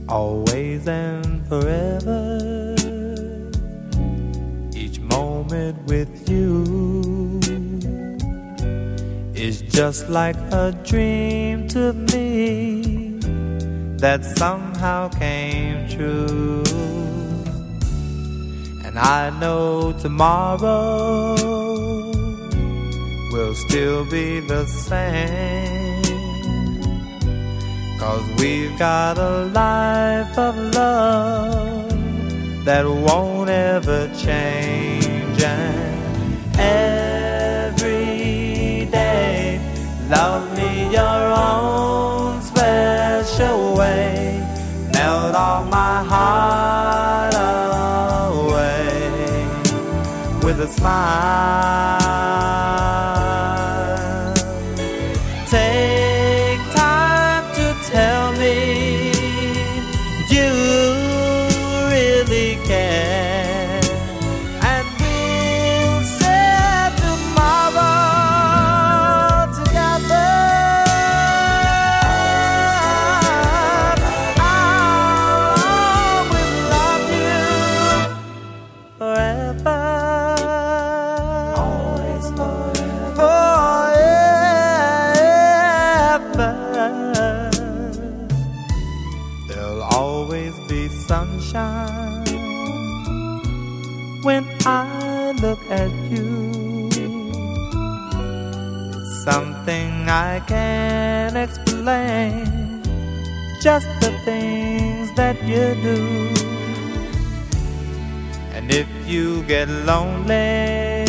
always and forever. Each moment with you is just like a dream to me that somehow came true. And I know tomorrow will still be the same, 'cause we've got a life of love that won't ever change. And every day, love me your own special way, melt all my heart away with a smile. Take time to tell me you really care, and we'll share tomorrow together. I'll always love you forever. Always forever. There'll always be sunshine when I look at you. It's something I can't explain, just the things that you do. And if you get lonely,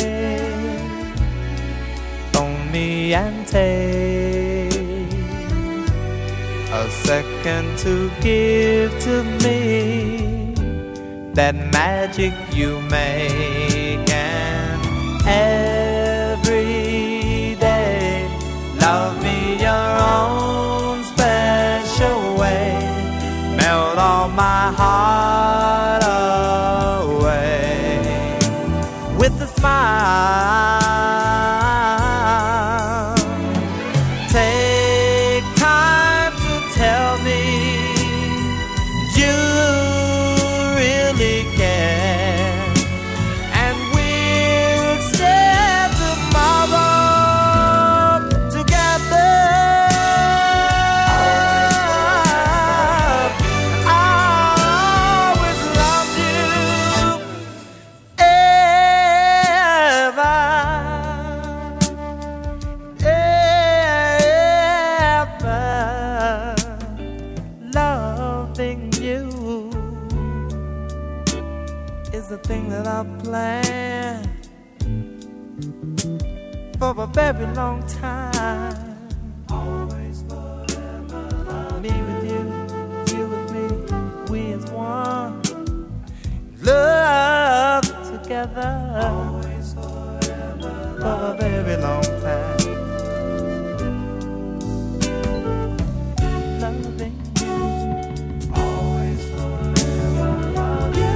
phone me and take a second to give to me that magic you make. And every day, love me your own special way, melt all my heart away with a smile. Take time to tell me you really care, and we'll share tomorrow together. I'll always love you ever, ever. Loving you is the thing that I've planned for a very long time. Always forever. Me with you, you with me, we as one. Love together. Always forever. For a very long time. Loving you. Always forever. Love you.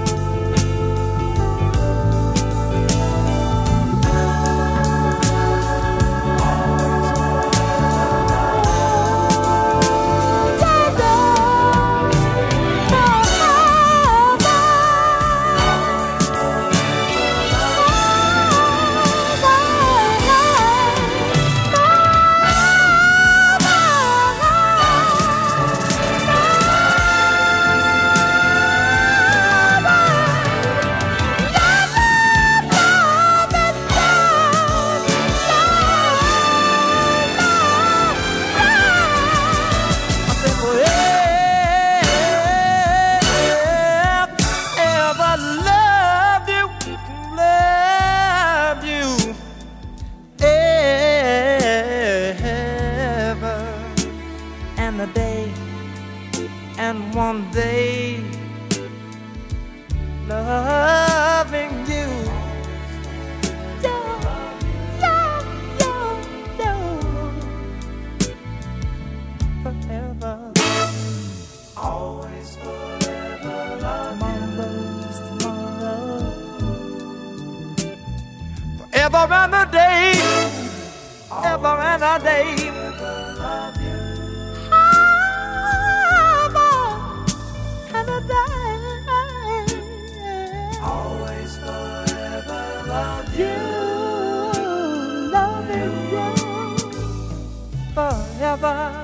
And one day, loving you, forever, always forever. Tomorrow's tomorrow, forever and a day, ever and a day. Always forever love you. Loving you forever.